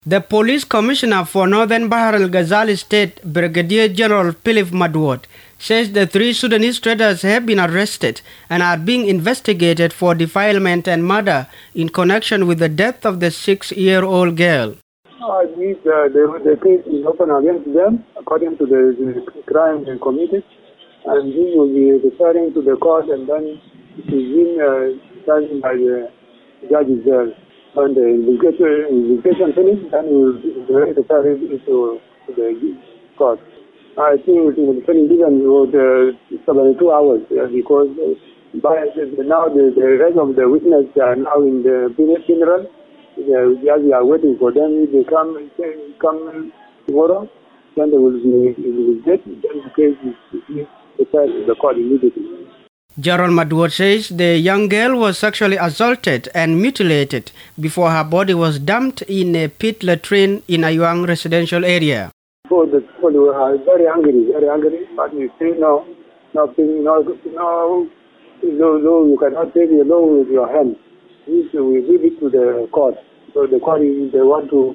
The police commissioner for Northern Bahr el Ghazal State, Brigadier General Philip Madwot, says the 3 Sudanese traders have been arrested and are being investigated for defilement and murder in connection with the death of the 6-year-old girl. The case is open against them according to the crime they committed, and this will be referring to the court, and then it is being decided by the judges there. When the investigation finished, then we will refer it into the court. I think it will finish even with 72 hours because now the rest of the witnesses are now in the funeral. We are waiting for them. If they come tomorrow, then they will be dead. Then the case is referred to the court immediately. General Madwot says the young girl was sexually assaulted and mutilated before her body was dumped in a pit latrine in Ayuang residential area. So the people were very angry, but we say no, you cannot take the law with your hands. We leave it to the court. So the court, they want to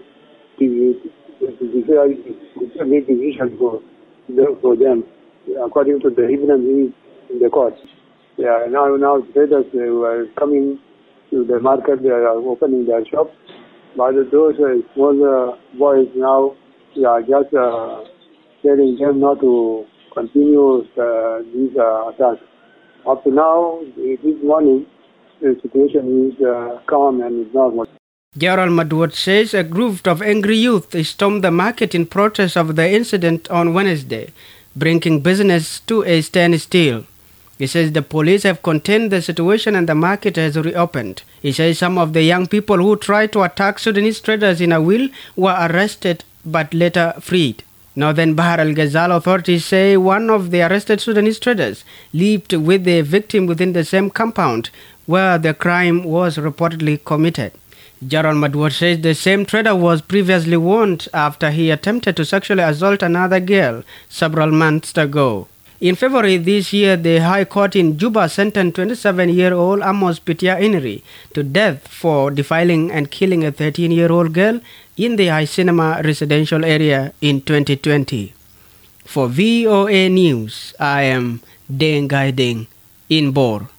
make decision for them according to the evidence in the court. Yeah, now traders were coming to the market. They are opening their shops. But those small boys now, we are just telling them not to continue these attacks. Up to now, this morning, the situation is calm and is normal. General Madwot says a group of angry youth stormed the market in protest of the incident on Wednesday, bringing business to a standstill. He says the police have contained the situation and the market has reopened. He says some of the young people who tried to attack Sudanese traders in Awil were arrested but later freed. Northern Bahr el Ghazal authorities say one of the arrested Sudanese traders lived with the victim within the same compound where the crime was reportedly committed. General Madwot says the same trader was previously warned after he attempted to sexually assault another girl several months ago. In February this year, the High Court in Juba sentenced 27-year-old Amos Pitia Inri to death for defiling and killing a 13-year-old girl in the High Cinema residential area in 2020. For VOA News, I am Deng Gai Deng in Bor.